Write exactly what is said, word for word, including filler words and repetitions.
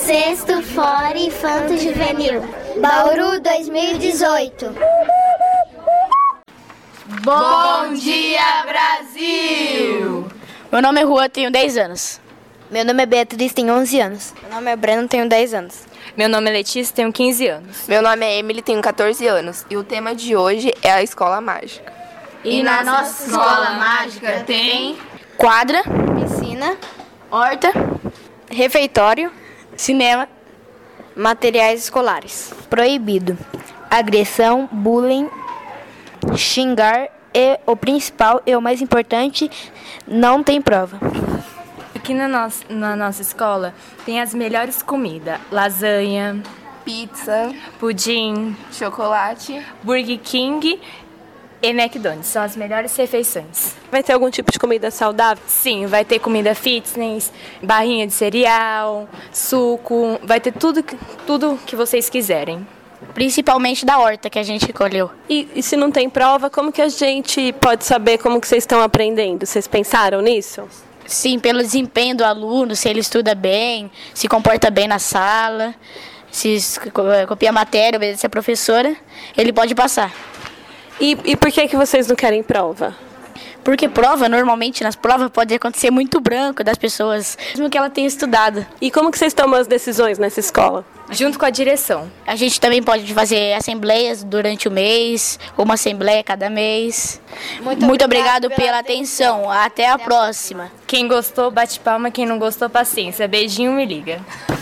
Sexto Fora Infanto Juvenil, Bauru dois mil e dezoito. Bom dia, Brasil! Meu nome é Juan, tenho dez anos. Meu nome é Beatriz, tenho onze anos. Meu nome é Breno, tenho dez anos. Meu nome é Letícia, tenho quinze anos. Meu nome é Emily, tenho catorze anos. E o tema de hoje é a Escola Mágica. E, e na nossa Escola Mágica tem quadra, piscina, horta, refeitório, cinema, materiais escolares. Proibido: agressão, bullying, xingar e o principal e o mais importante, não tem prova. Aqui na nossa, na nossa escola tem as melhores comidas: lasanha, pizza, pudim, chocolate, Burger King e McDonald's. São as melhores refeições. Vai ter algum tipo de comida saudável? Sim, vai ter comida fitness, barrinha de cereal, suco, vai ter tudo, tudo que vocês quiserem. Principalmente da horta que a gente colheu. E, e se não tem prova, como que a gente pode saber como que vocês estão aprendendo? Vocês pensaram nisso? Sim, pelo desempenho do aluno, se ele estuda bem, se comporta bem na sala, se copia a matéria, obedece a professora, ele pode passar. E, e por que que vocês não querem prova? Porque prova, normalmente nas provas pode acontecer muito branco das pessoas, mesmo que ela tenha estudado. E como que vocês tomam as decisões nessa escola? Junto com a direção. A gente também pode fazer assembleias durante o mês, uma assembleia cada mês. Muito, Muito obrigado, obrigado pela atenção. atenção. Até a próxima. Quem gostou, bate palma. Quem não gostou, paciência. Beijinho, me liga.